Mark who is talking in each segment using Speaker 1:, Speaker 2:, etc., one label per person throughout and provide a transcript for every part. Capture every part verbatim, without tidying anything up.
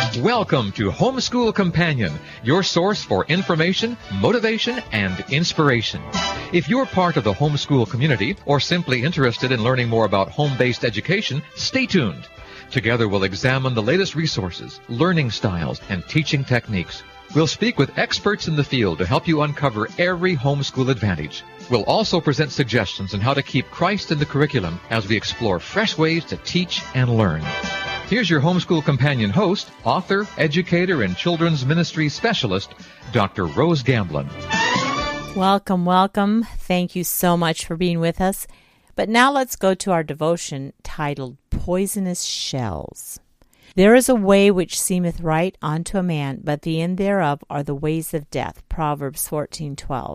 Speaker 1: Welcome to Homeschool Companion, your source for information, motivation, and inspiration. If you're part of the homeschool community or simply interested in learning more about home-based education, stay tuned. Together we'll examine the latest resources, learning styles, and teaching techniques. We'll speak with experts in the field to help you uncover every homeschool advantage. We'll also present suggestions on how to keep Christ in the curriculum as we explore fresh ways to teach and learn. Here's your Homeschool Companion host, author, educator, and children's ministry specialist, Doctor Rose Gamblin.
Speaker 2: Welcome, welcome. Thank you so much for being with us. But now let's go to our devotion titled Poisonous Shells. There is a way which seemeth right unto a man, but the end thereof are the ways of death. Proverbs fourteen twelve.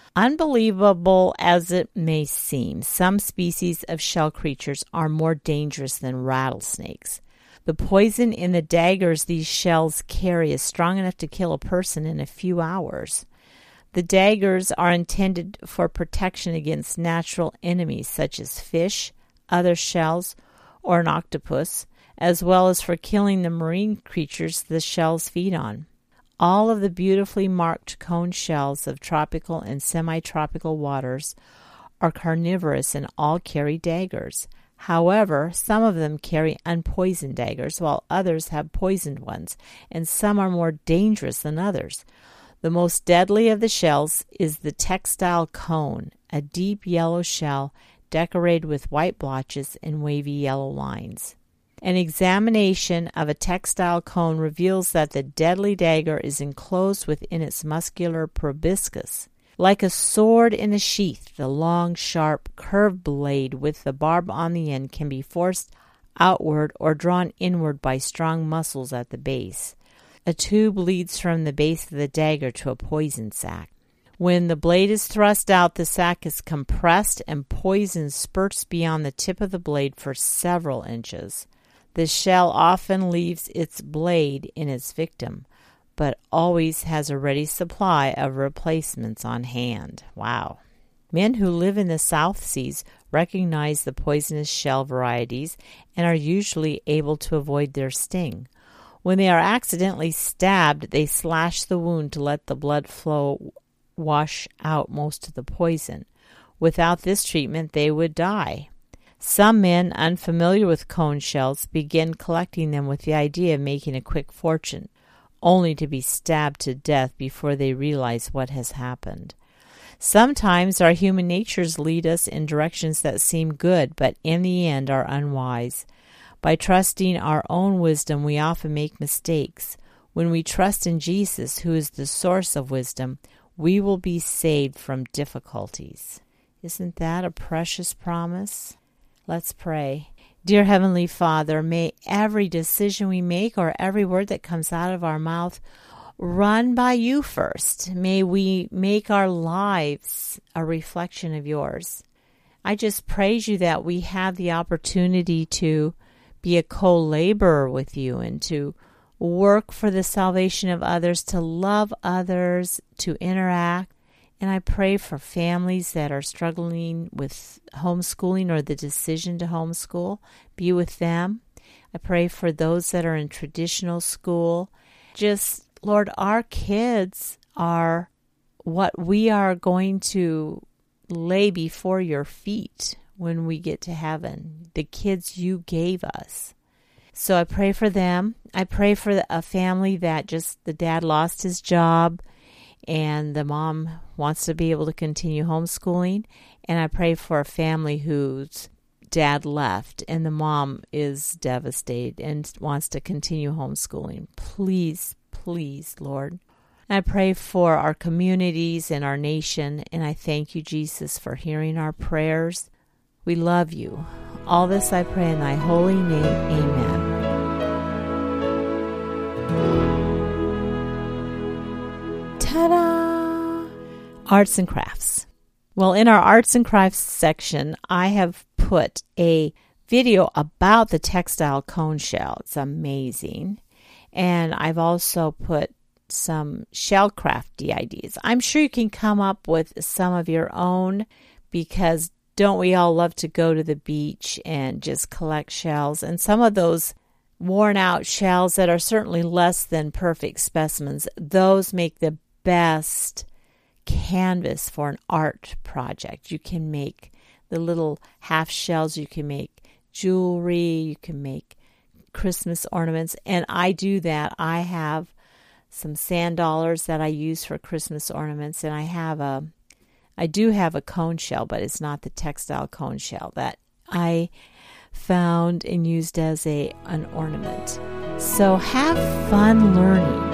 Speaker 2: Unbelievable as it may seem, some species of shell creatures are more dangerous than rattlesnakes. The poison in the daggers these shells carry is strong enough to kill a person in a few hours. The daggers are intended for protection against natural enemies such as fish, other shells, or an octopus, as well as for killing the marine creatures the shells feed on. All of the beautifully marked cone shells of tropical and semi-tropical waters are carnivorous and all carry daggers. However, some of them carry unpoisoned daggers, while others have poisoned ones, and some are more dangerous than others. The most deadly of the shells is the textile cone, a deep yellow shell decorated with white blotches and wavy yellow lines. An examination of a textile cone reveals that the deadly dagger is enclosed within its muscular proboscis. Like a sword in a sheath, the long, sharp, curved blade with the barb on the end can be forced outward or drawn inward by strong muscles at the base. A tube leads from the base of the dagger to a poison sac. When the blade is thrust out, the sac is compressed and poison spurts beyond the tip of the blade for several inches. The shell often leaves its blade in its victim, but always has a ready supply of replacements on hand. Wow. Men who live in the South Seas recognize the poisonous shell varieties and are usually able to avoid their sting. When they are accidentally stabbed, they slash the wound to let the blood flow wash out most of the poison. Without this treatment, they would die. Some men, unfamiliar with cone shells, begin collecting them with the idea of making a quick fortune, only to be stabbed to death before they realize what has happened. Sometimes our human natures lead us in directions that seem good, but in the end are unwise. By trusting our own wisdom, we often make mistakes. When we trust in Jesus, who is the source of wisdom, we will be saved from difficulties. Isn't that a precious promise? Let's pray. Dear Heavenly Father, may every decision we make or every word that comes out of our mouth run by you first. May we make our lives a reflection of yours. I just praise you that we have the opportunity to be a co-laborer with you and to work for the salvation of others, to love others, to interact. And I pray for families that are struggling with homeschooling or the decision to homeschool. Be with them. I pray for those that are in traditional school. Just, Lord, our kids are what we are going to lay before your feet when we get to heaven, the kids you gave us. So I pray for them. I pray for a family that just the dad lost his job and the mom wants to be able to continue homeschooling. And I pray for a family whose dad left and the mom is devastated and wants to continue homeschooling. Please, please, Lord. And I pray for our communities and our nation. And I thank you, Jesus, for hearing our prayers. We love you. All this I pray in thy holy name. Amen. Ta-da! Arts and crafts. Well, in our arts and crafts section, I have put a video about the textile cone shell. It's amazing. And I've also put some shell crafty ideas. I'm sure you can come up with some of your own, because don't we all love to go to the beach and just collect shells? And some of those worn out shells that are certainly less than perfect specimens, those make the best canvas for an art project. You can make the little half shells, you can make jewelry, you can make Christmas ornaments, and I do that. I have some sand dollars that I use for Christmas ornaments, and I have a I do have a cone shell, but it's not the textile cone shell that I found and used as a an ornament. So have fun learning.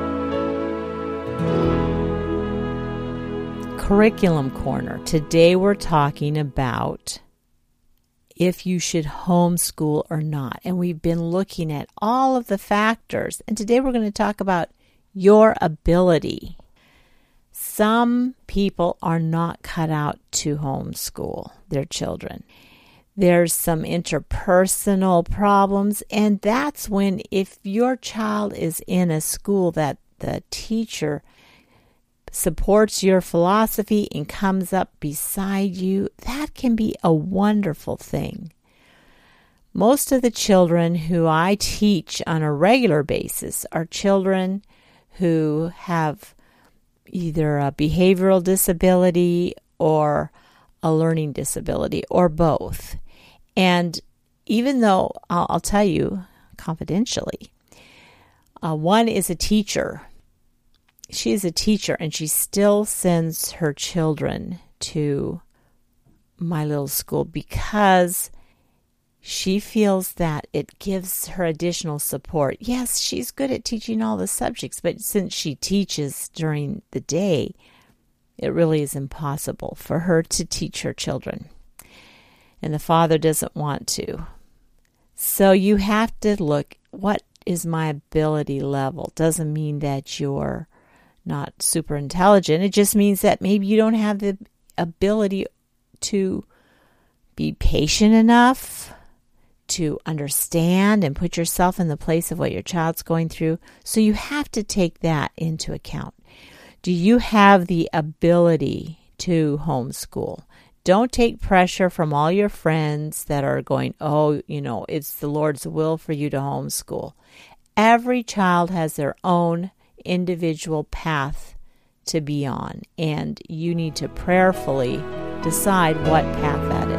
Speaker 2: Curriculum Corner. Today we're talking about if you should homeschool or not. And we've been looking at all of the factors. And today we're going to talk about your ability. Some people are not cut out to homeschool their children. There's some interpersonal problems, and that's when if your child is in a school that the teacher supports your philosophy and comes up beside you, that can be a wonderful thing. Most of the children who I teach on a regular basis are children who have either a behavioral disability or a learning disability or both. And even though, I'll, I'll tell you confidentially, uh, one is a teacher. She is a teacher and she still sends her children to my little school because she feels that it gives her additional support. Yes, she's good at teaching all the subjects, but since she teaches during the day, it really is impossible for her to teach her children. And the father doesn't want to. So you have to look, what is my ability level? Doesn't mean that you're not super intelligent. It just means that maybe you don't have the ability to be patient enough to understand and put yourself in the place of what your child's going through. So you have to take that into account. Do you have the ability to homeschool? Don't take pressure from all your friends that are going, oh, you know, it's the Lord's will for you to homeschool. Every child has their own individual path to be on, and you need to prayerfully decide what path that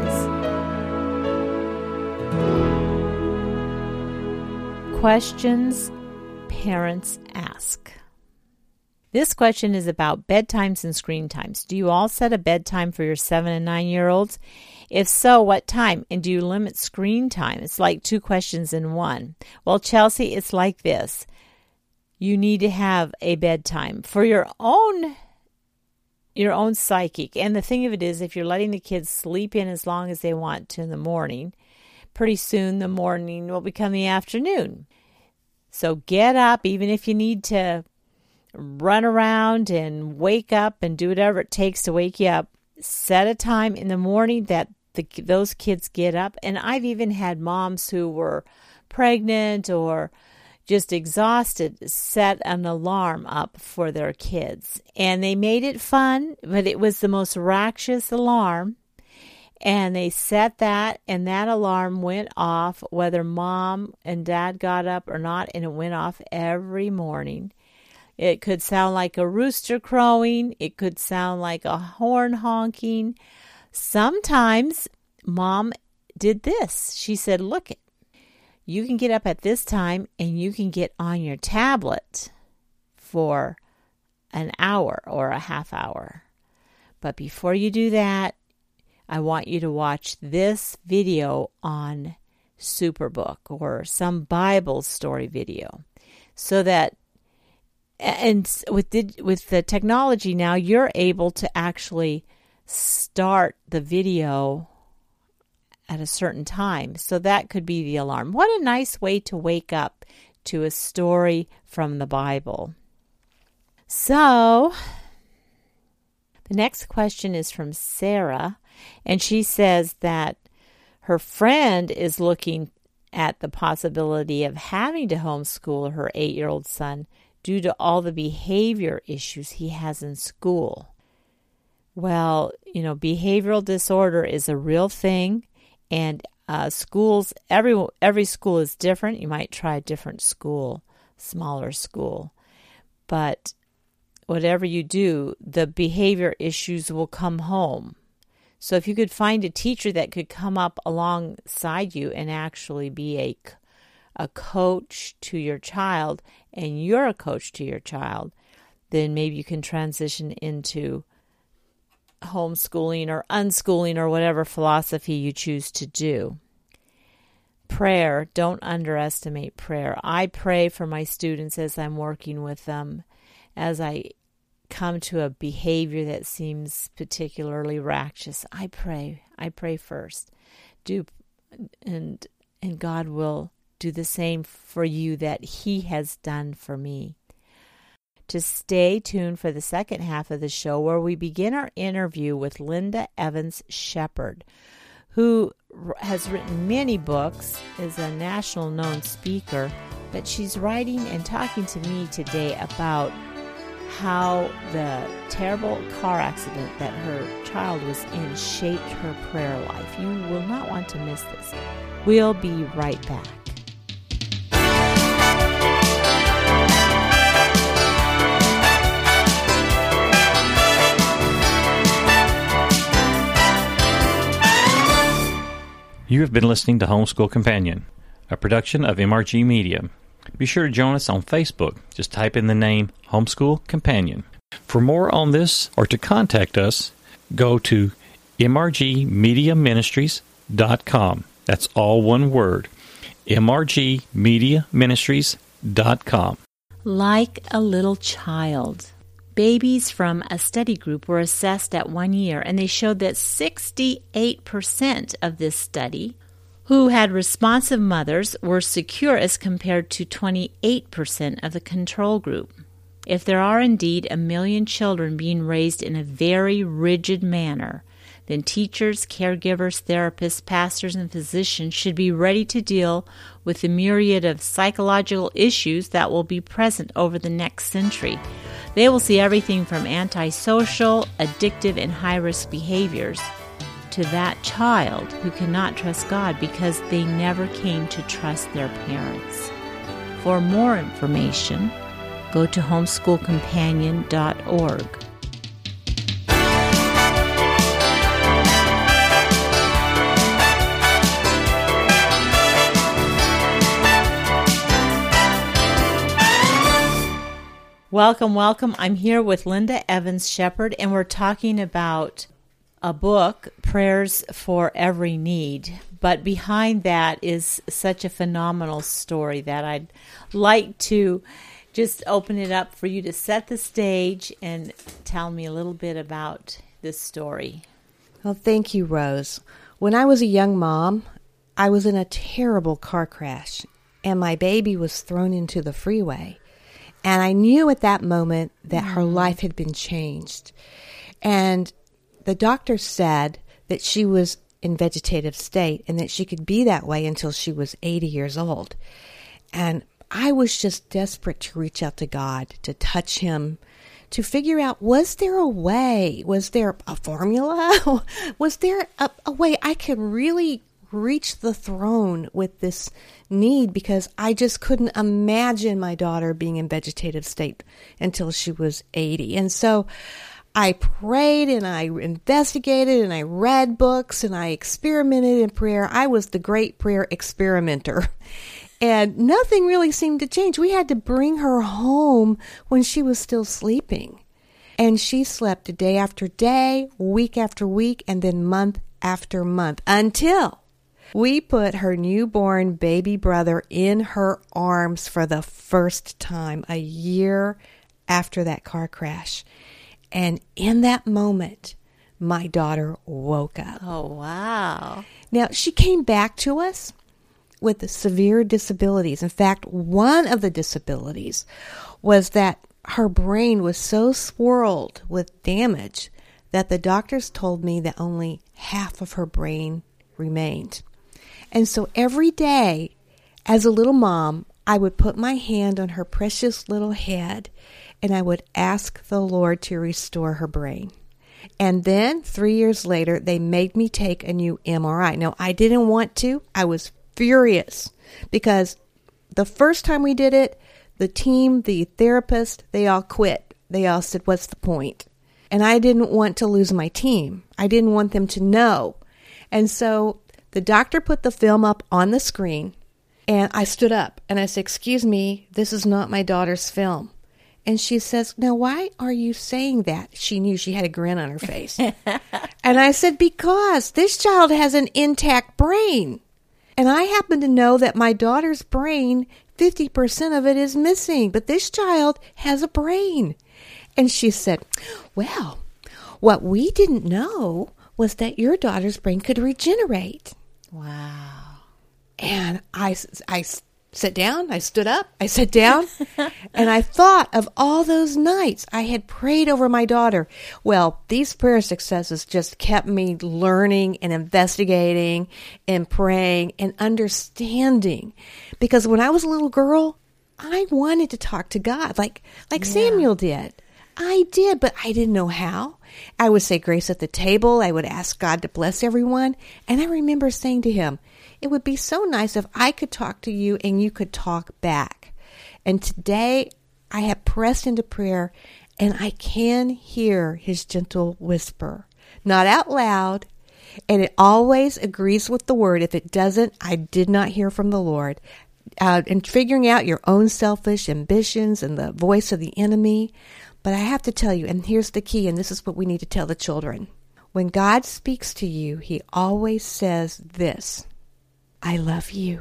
Speaker 2: is. Questions parents ask. This question is about bedtimes and screen times. Do you all set a bedtime for your seven and nine year olds? If so, what time? And do you limit screen time? It's like two questions in one. Well, Chelsea, it's like this. You need to have a bedtime for your own your own psychic. And the thing of it is, if you're letting the kids sleep in as long as they want to in the morning, pretty soon the morning will become the afternoon. So get up, even if you need to run around and wake up and do whatever it takes to wake you up. Set a time in the morning that the, those kids get up. And I've even had moms who were pregnant or just exhausted set an alarm up for their kids. And they made it fun, but it was the most fractious alarm. And they set that, and that alarm went off whether mom and dad got up or not, and it went off every morning. It could sound like a rooster crowing. It could sound like a horn honking. Sometimes mom did this. She said, look, you can get up at this time and you can get on your tablet for an hour or a half hour. But before you do that, I want you to watch this video on Superbook or some Bible story video so that And with the, with the technology now, you're able to actually start the video at a certain time. So that could be the alarm. What a nice way to wake up to a story from the Bible. So the next question is from Sarah, and she says that her friend is looking at the possibility of having to homeschool her eight-year-old son due to all the behavior issues he has in school. Well, you know, behavioral disorder is a real thing, and Uh, schools, every every school is different. You might try a different school, smaller school. But whatever you do, the behavior issues will come home. So if you could find a teacher that could come up alongside you and actually be a, a coach to your child, and you're a coach to your child, then maybe you can transition into homeschooling or unschooling or whatever philosophy you choose to do. Prayer, don't underestimate prayer. I pray for my students as I'm working with them, as I come to a behavior that seems particularly righteous. I pray. I pray first. Do and and God will do the same for you that He has done for me. To stay tuned for the second half of the show, where we begin our interview with Linda Evans Shepherd, who has written many books, is a national known speaker, but she's writing and talking to me today about how the terrible car accident that her child was in shaped her prayer life. You will not want to miss this. We'll be right back.
Speaker 3: You have been listening to Homeschool Companion, a production of M R G Media. Be sure to join us on Facebook. Just type in the name Homeschool Companion. For more on this or to contact us, go to m r g media ministries dot com. That's all one word, m r g media ministries dot com.
Speaker 2: Like a little child. Babies from a study group were assessed at one year, and they showed that sixty-eight percent of this study who had responsive mothers were secure as compared to twenty-eight percent of the control group. If there are indeed a million children being raised in a very rigid manner, then teachers, caregivers, therapists, pastors, and physicians should be ready to deal with the myriad of psychological issues that will be present over the next century. They will see everything from antisocial, addictive, and high-risk behaviors to that child who cannot trust God because they never came to trust their parents. For more information, go to homeschool companion dot org. Welcome, welcome. I'm here with Linda Evans Shepherd, and we're talking about a book, Prayers for Every Need. But behind that is such a phenomenal story that I'd like to just open it up for you to set the stage and tell me a little bit about this story.
Speaker 4: Well, thank you, Rose. When I was a young mom, I was in a terrible car crash, and my baby was thrown into the freeway. And I knew at that moment that her life had been changed. And the doctor said that she was in vegetative state and that she could be that way until she was eighty years old. And I was just desperate to reach out to God, to touch Him, to figure out, was there a way? Was there a formula? Was there a, a way I could really reach the throne with this need? Because I just couldn't imagine my daughter being in vegetative state until she was eighty. And so I prayed and I investigated and I read books and I experimented in prayer. I was the great prayer experimenter. And nothing really seemed to change. We had to bring her home when she was still sleeping. And she slept day after day, week after week, and then month after month until we put her newborn baby brother in her arms for the first time a year after that car crash. And in that moment, my daughter woke up.
Speaker 2: Oh, wow.
Speaker 4: Now, she came back to us with severe disabilities. In fact, one of the disabilities was that her brain was so swirled with damage that the doctors told me that only half of her brain remained. And so every day, as a little mom, I would put my hand on her precious little head, and I would ask the Lord to restore her brain. And then three years later, they made me take a new M R I. Now, I didn't want to. I was furious because the first time we did it, the team, the therapist, they all quit. They all said, what's the point? And I didn't want to lose my team. I didn't want them to know. And so the doctor put the film up on the screen, and I stood up and I said, excuse me, this is not my daughter's film. And she says, now, why are you saying that? She knew, she had a grin on her face. And I said, because this child has an intact brain. And I happen to know that my daughter's brain, fifty percent of it is missing. But this child has a brain. And she said, well, what we didn't know was that your daughter's brain could regenerate.
Speaker 2: Wow.
Speaker 4: And I, I sat down, I stood up, I sat down, and I thought of all those nights I had prayed over my daughter. Well, these prayer successes just kept me learning and investigating and praying and understanding. Because when I was a little girl, I wanted to talk to God like, like yeah. Samuel did. I did, but I didn't know how. I would say grace at the table. I would ask God to bless everyone. And I remember saying to him, it would be so nice if I could talk to you and you could talk back. And today I have pressed into prayer and I can hear his gentle whisper, not out loud. And it always agrees with the word. If it doesn't, I did not hear from the Lord. Uh, and figuring out your own selfish ambitions and the voice of the enemy. But I have to tell you, and here's the key, and this is what we need to tell the children. When God speaks to you, he always says this, I love you.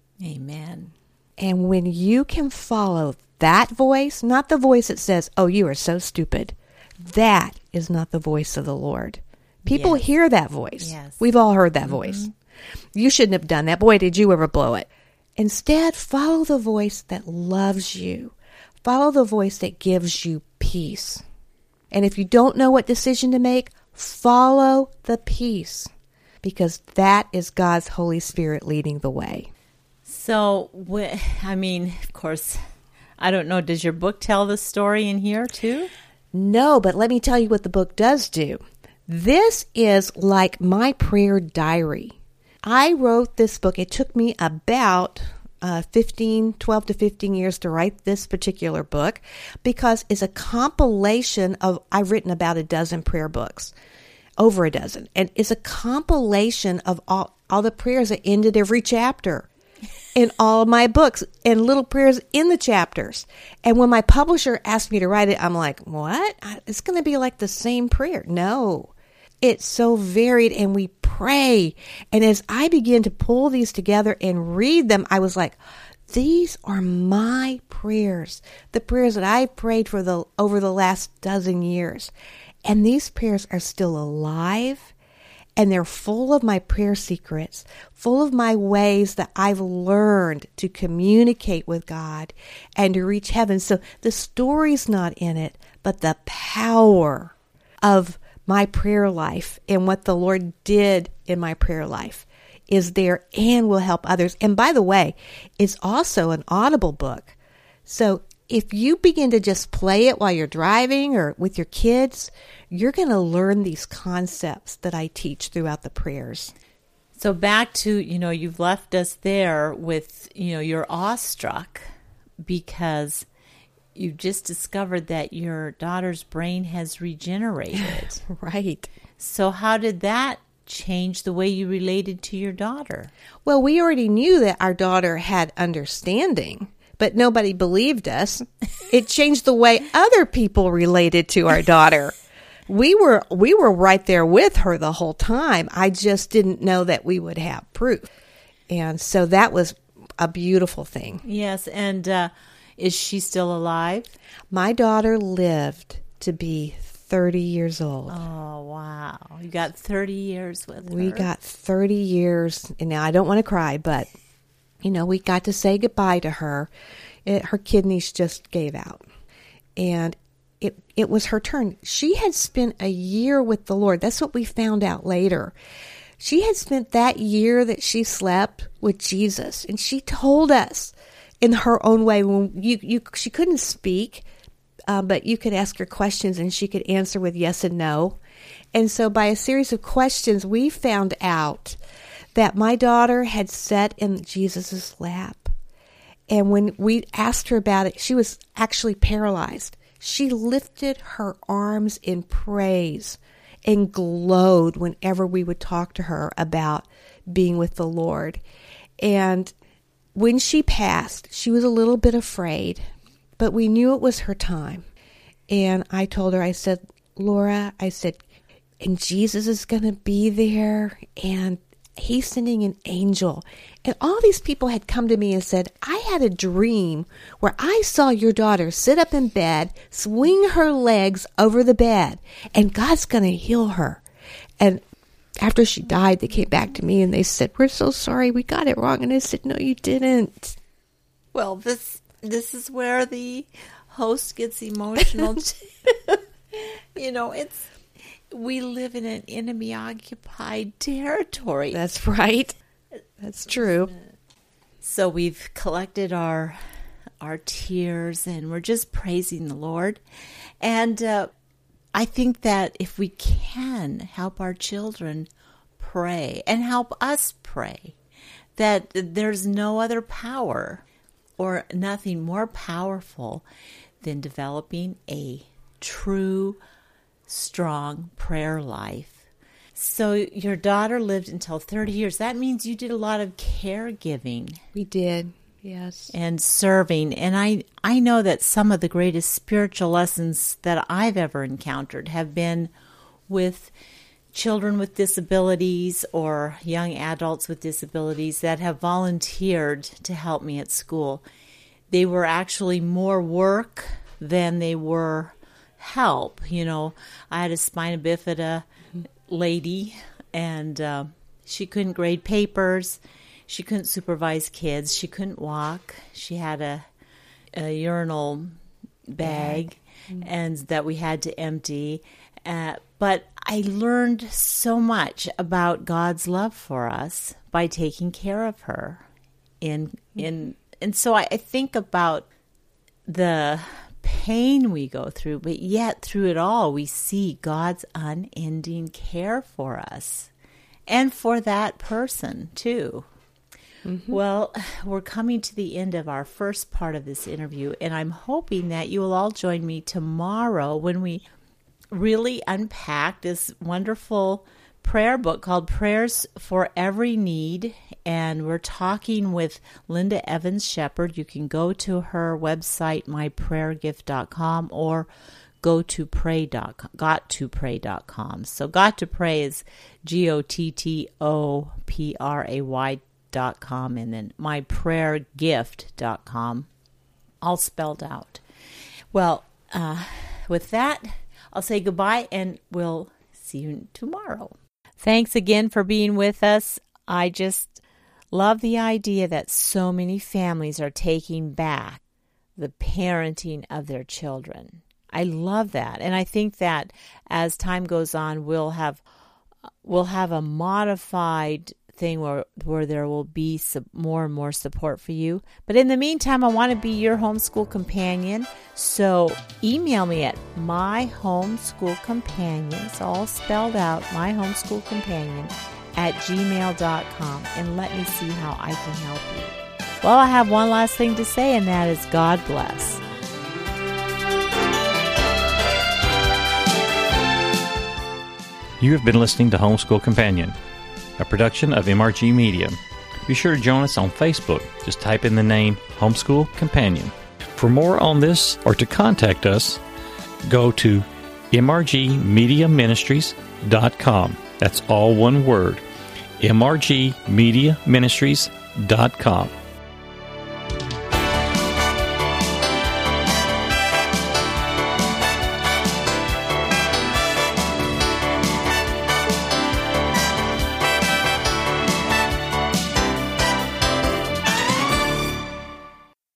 Speaker 2: Amen.
Speaker 4: And when you can follow that voice, not the voice that says, oh, you are so stupid, that is not the voice of the Lord. People yes. hear that voice.
Speaker 2: Yes.
Speaker 4: We've all heard that
Speaker 2: mm-hmm.
Speaker 4: voice. You shouldn't have done that. Boy, did you ever blow it. Instead, follow the voice that loves you. Follow the voice that gives you peace. And if you don't know what decision to make, follow the peace, because that is God's Holy Spirit leading the way.
Speaker 2: So, I mean, of course, I don't know, does your book tell the story in here too?
Speaker 4: No, but let me tell you what the book does do. This is like my prayer diary. I wrote this book. It took me about uh, fifteen, twelve to fifteen years to write this particular book because it's a compilation of, I've written about a dozen prayer books, over a dozen. And it's a compilation of all, all the prayers that ended every chapter in all of my books and little prayers in the chapters. And when my publisher asked me to write it, I'm like, what? It's going to be like the same prayer. No. It's so varied, and we pray. And as I began to pull these together and read them, I was like, these are my prayers, the prayers that I've prayed for the over the last dozen years. And these prayers are still alive, and they're full of my prayer secrets, full of my ways that I've learned to communicate with God and to reach heaven. So the story's not in it, but the power of my prayer life and what the Lord did in my prayer life is there and will help others. And by the way, it's also an Audible book. So if you begin to just play it while you're driving or with your kids, you're going to learn these concepts that I teach throughout the prayers.
Speaker 2: So back to, you know, you've left us there with, you know, you're awestruck because you just discovered that your daughter's brain has regenerated.
Speaker 4: Right.
Speaker 2: So how did that change the way you related to your daughter?
Speaker 4: Well, we already knew that our daughter had understanding, but nobody believed us. It changed the way other people related to our daughter. We were we were right there with her the whole time. I just didn't know that we would have proof. And so that was a beautiful thing.
Speaker 2: Yes, and uh, is she still alive?
Speaker 4: My daughter lived to be thirty years old.
Speaker 2: Oh, wow. You got thirty years with her.
Speaker 4: We got thirty years. And now I don't want to cry, but, you know, we got to say goodbye to her. It, her kidneys just gave out. And it it was her turn. She had spent a year with the Lord. That's what we found out later. She had spent that year that she slept with Jesus. And she told us in her own way, when you, you she couldn't speak, uh, but you could ask her questions and she could answer with yes and no. And so by a series of questions, we found out that my daughter had sat in Jesus' lap. And when we asked her about it, she was actually paralyzed. She lifted her arms in praise and glowed whenever we would talk to her about being with the Lord. And when she passed, she was a little bit afraid, but we knew it was her time. And I told her, I said, Laura, I said, and Jesus is going to be there, and he's sending an angel. And all these people had come to me and said, I had a dream where I saw your daughter sit up in bed, swing her legs over the bed, and God's going to heal her. And after she died, they came back to me and they said, we're so sorry, we got it wrong. And I said, no, you didn't.
Speaker 2: Well, this this is where the host gets emotional. You know, it's we live in an enemy-occupied territory.
Speaker 4: That's right. That's true.
Speaker 2: So we've collected our our tears, and we're just praising the Lord. And uh, I think that if we can help our children pray and help us pray, that there's no other power or nothing more powerful than developing a true, strong prayer life. So your daughter lived until thirty years. That means you did a lot of caregiving.
Speaker 4: We did, yes.
Speaker 2: And serving. And I, I know that some of the greatest spiritual lessons that I've ever encountered have been with children with disabilities or young adults with disabilities that have volunteered to help me at school. They were actually more work than they were help. You know, I had a spina bifida lady, and uh, she couldn't grade papers. She couldn't supervise kids. She couldn't walk. She had a, a urinal bag, mm-hmm. and that we had to empty. Uh, but I learned so much about God's love for us by taking care of her. In in and so I, I think about the pain we go through, but yet through it all, we see God's unending care for us and for that person too. Mm-hmm. Well, we're coming to the end of our first part of this interview, and I'm hoping that you will all join me tomorrow when we really unpack this wonderful prayer book called Prayers for Every Need. And we're talking with Linda Evans Shepherd. You can go to her website, my prayer gift dot com, or go to pray dot com, got to pray dot com. So Got to Pray is G O T T O P R A Y dot com, and then my prayer gift dot com, all spelled out. Well, uh, with that, I'll say goodbye, and we'll see you tomorrow. Thanks again for being with us. I just love the idea that so many families are taking back the parenting of their children. I love that. And I think that as time goes on, we'll have we'll have a modified thing where where there will be some more and more support for you. But in the meantime, I want to be your homeschool companion. So email me at my homeschool companion, it's all spelled out, my homeschool companion at gmail dot com, and let me see how I can help you. Well, I have one last thing to say, and that is God bless.
Speaker 3: You have been listening to Homeschool Companion, a production of M R G Media. Be sure to join us on Facebook. Just type in the name Homeschool Companion. For more on this or to contact us, go to m r g media ministries dot com. That's all one word, m r g media ministries dot com.